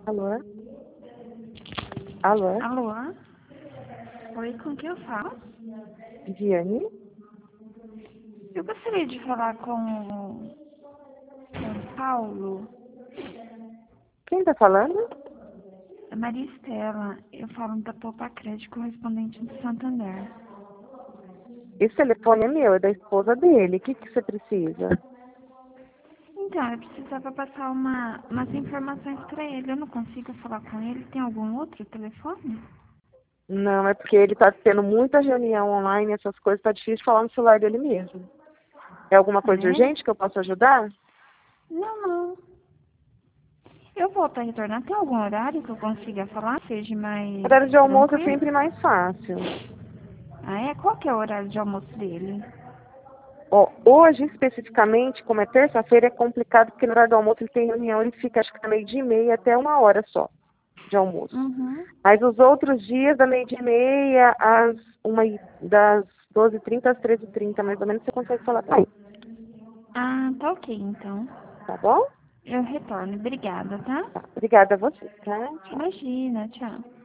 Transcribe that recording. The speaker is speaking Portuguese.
Alô? Alô? Alô? Oi, com quem eu falo? Viviane? Eu gostaria de falar com o Paulo. Quem tá falando? É Maria Estela. Eu falo da Poupa Crédito, correspondente do Santander. Esse telefone é meu, é da esposa dele. O que você precisa? Então, eu precisava passar umas informações para ele. Eu não consigo falar com ele. Tem algum outro telefone? Não, é porque ele tá tendo muita reunião online, essas coisas, tá difícil falar no celular dele mesmo. É alguma Ah, coisa é? urgente que eu possa ajudar? Não. Eu volto a retornar. Tem algum horário que eu consiga falar? Seja mais Horário de almoço é tranquilo? sempre mais fácil. Ah, é? Qual que é o horário de almoço dele? Ó, hoje, especificamente, como é terça-feira, é complicado, porque no horário do almoço ele tem reunião, ele fica, acho que da 12h30 até 1 hora só de almoço. Uhum. Mas os outros dias, da 12h30 das 12h30 às 13h30, mais ou menos, você consegue falar com ele, Ah, tá ok, então. tá bom? Eu retorno. Obrigada, tá? Tá. Obrigada a você, tá? Tchau. Imagina, tchau.